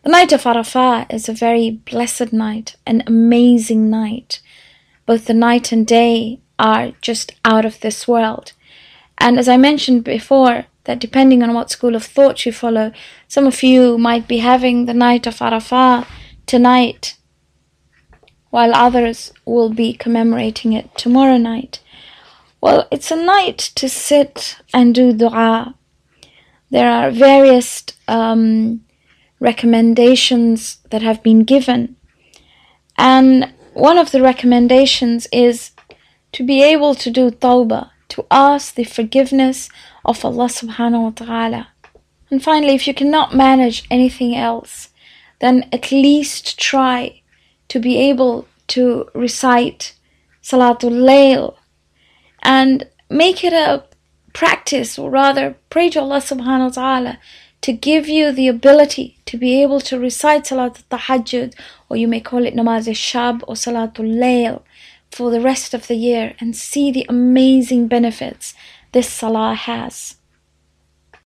The night of Arafah is a very blessed night, an amazing night. Both the night and day are just out of this world. And as I mentioned before, that depending on what school of thought you follow, some of you might be having the night of Arafah tonight, while others will be commemorating it tomorrow night. Well, it's a night to sit and do dua. There are various recommendations that have been given. And one of the recommendations is to be able to do tawbah, to ask the forgiveness of Allah subhanahu wa ta'ala. And finally, if you cannot manage anything else, then at least try to be able to recite Salatul Layl and make it a practice, or rather pray to Allah subhanahu wa ta'ala to give you the ability to be able to recite Salatul Tahajjud, or you may call it Namaz al-Shab or Salatul Layl, for the rest of the year, and see the amazing benefits this salah has.